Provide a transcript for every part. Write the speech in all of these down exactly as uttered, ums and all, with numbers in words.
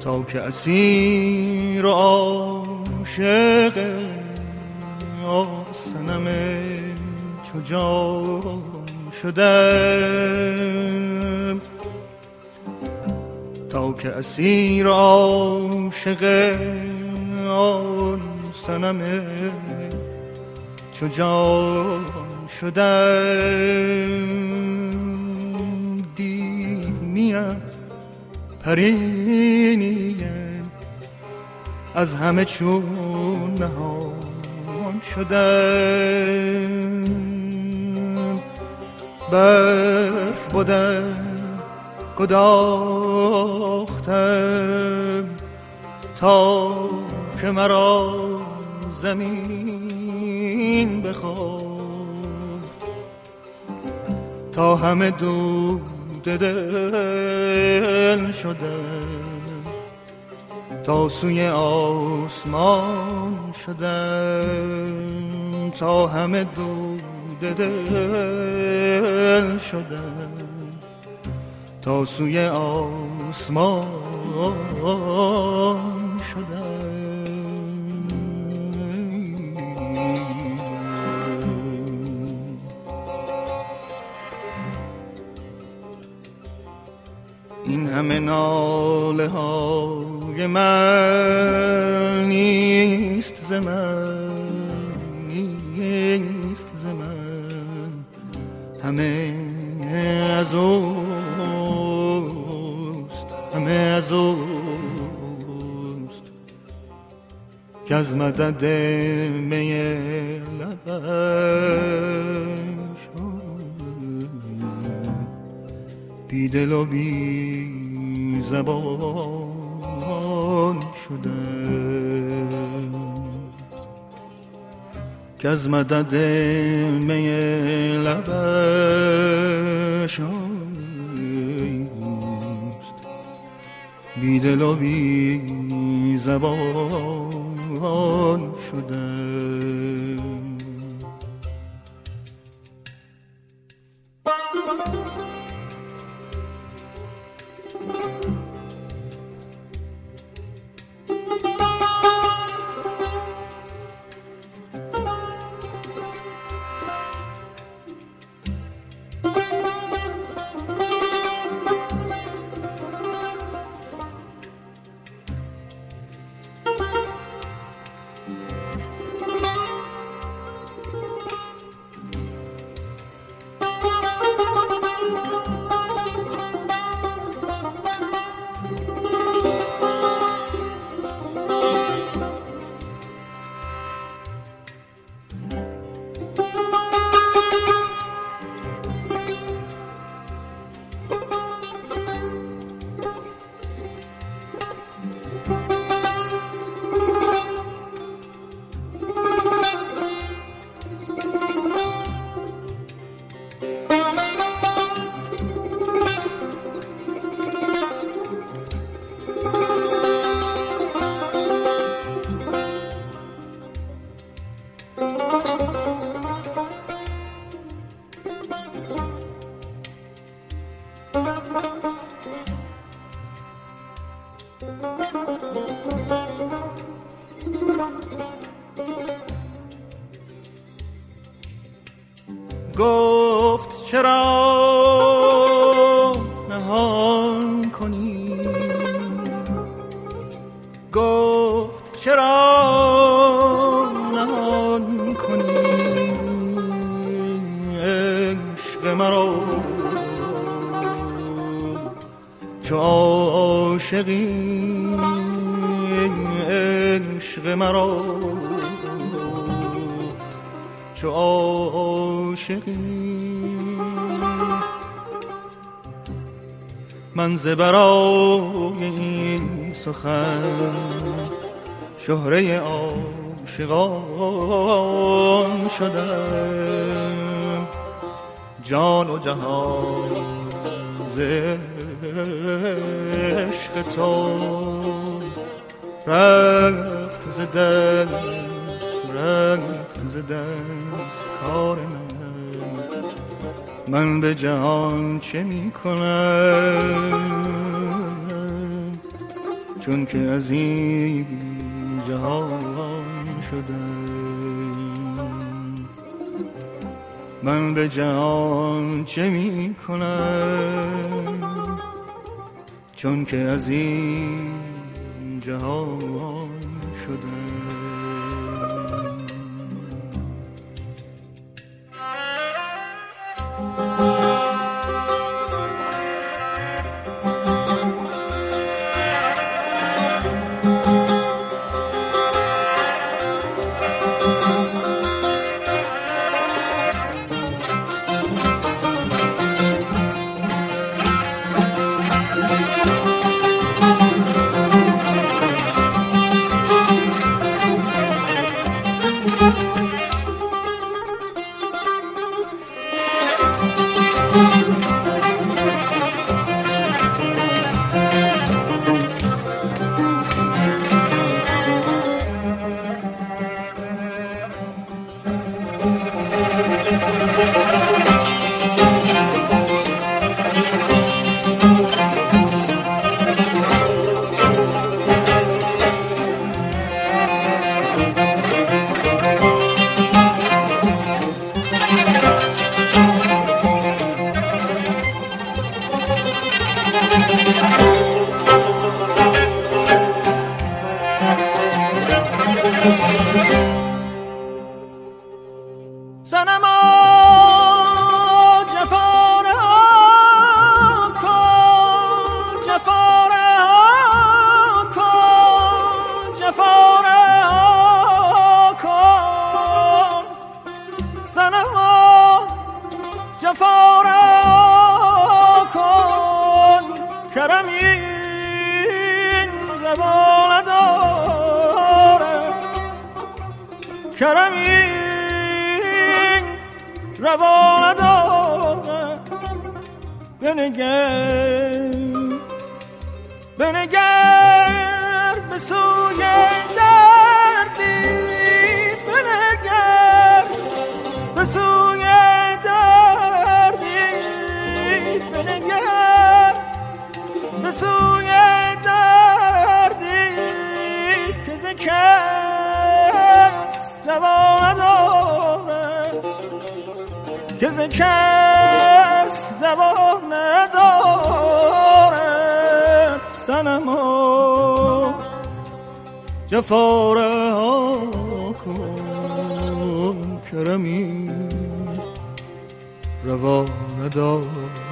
تا که اسیر عاشق آسنم چو جان شدم، تا که اسیر عاشق آن صنم چو جان شدم. دیو نیم پری نیم از همه چون نهان شدم. برف بودم گداختم تا که مرا زمین بخورد، تا همه دود دل شدم، تا سوی آسمان شدم، تا همه دود دل شدم، تا سوی آسمان شدم. این همه ناله های من نیست ز من، نیست ز من، همه از اوست، همه از اوست که از مدد می لبش بی دل و بی زبان شدم، که از مدد می لبش بی دل و بی زبان شدم. گفت چرا نهان کنی، گفت چرا نهان کنی عشق مرا، چو عاشقی عشق مرا، چو عاشقی من ز برای این سخن شهره عاشقان شدم. جان و جهان ز عشق تو رفت ز دل، رفت ز دست کار من. من به جهان چه می کنم چون که از این جهان شدم. من به جهان چه می کنم چون که از این جهان شدم. که ز کس دوا نداره صنما جفا رها کن کرمی روا نداره.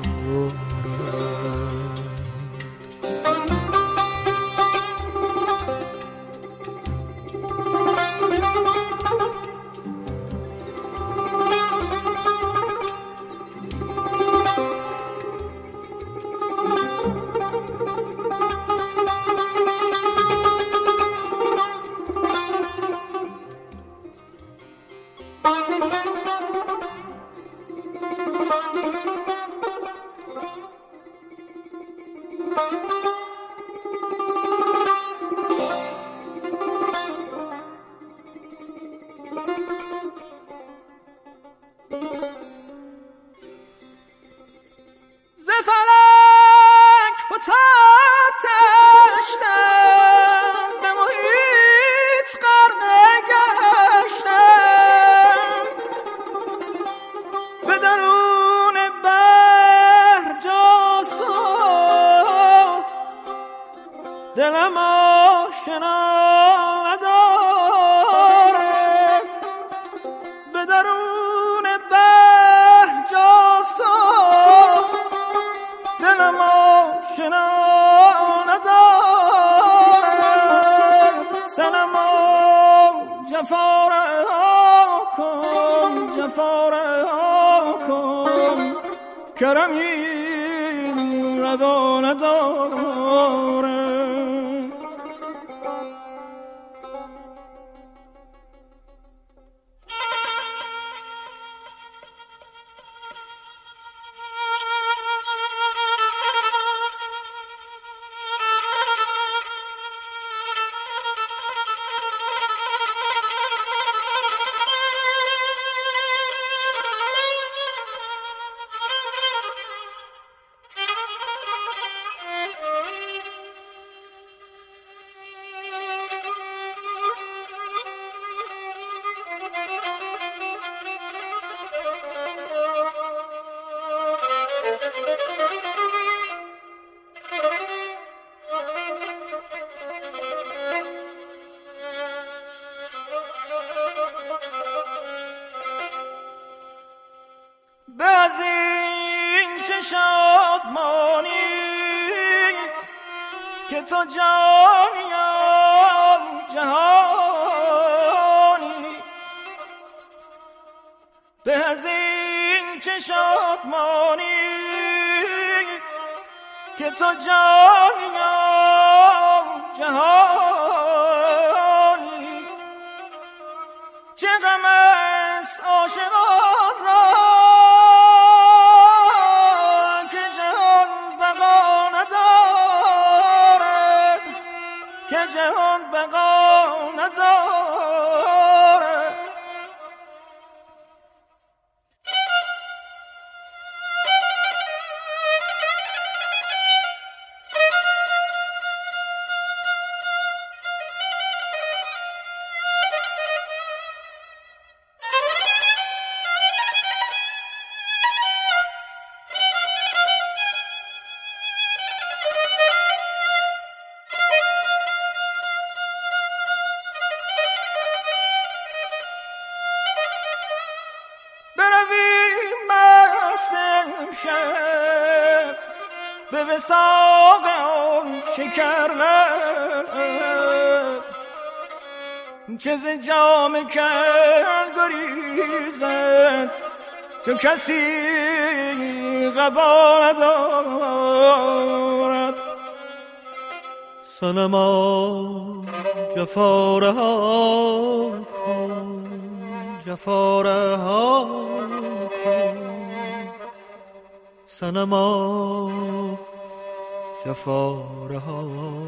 دلم آشنا ندارد به درون بحر جاست دلم آشنا ندارد صنما جفا رها کن جفا رها کن کرمی روا ندارد. که تو جانی و جهانی، به از این چه شادمانی که تو جانی و جهانی. چه غم است عاشقان را که جهان بقا ندارد، که جهان بقا ندارد. شب به وثاق آن شکر لب، چه ز جام کل گریزد چو کسی قبا ندارد. صنما جفا رها کن، جفا رها کن، صنما جفا رها